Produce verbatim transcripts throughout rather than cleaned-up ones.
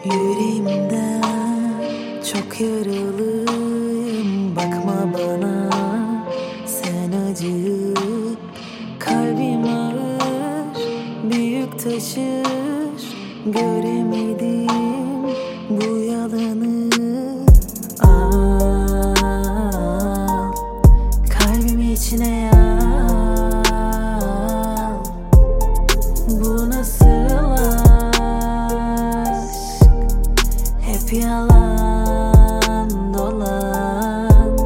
Yüreğimden çok yaralıyım, bakma bana sen acı. Kalbim ağır, büyük taşır, göremedim bu yalanı. Al kalbimi içine al, bu nasıl aşk? Hep yalan dolan.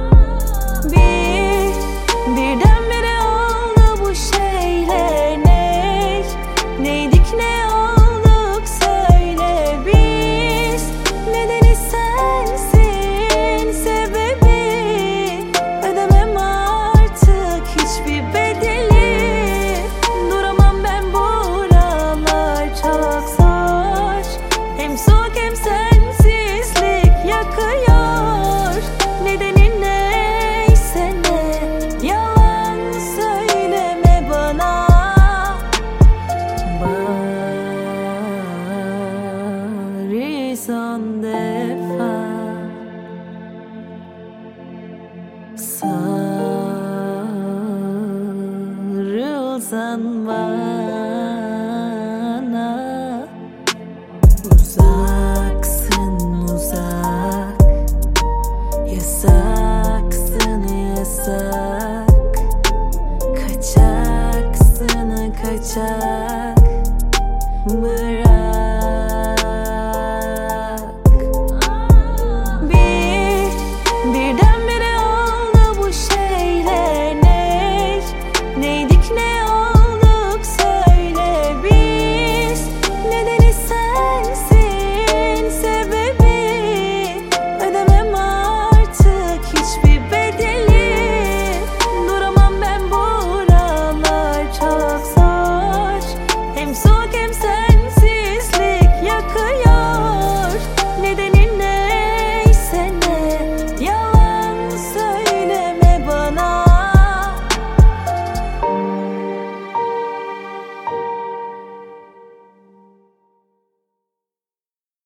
Bir, birdenbire oldu bu şeyler. Ne, neydik ne olduk söyle biz. Nedeni sensin, sebebi ödemem artık hiçbir bedeli. Duramam ben buralar, çok zor. Hem soğuk hem sensizlik yakıyor. Nedeni neyse ne, yalan söyleme bana. Bari son defa sarılsan bana. Uzaksın uzak, yasaksın yasak, kaçaksın kaçak.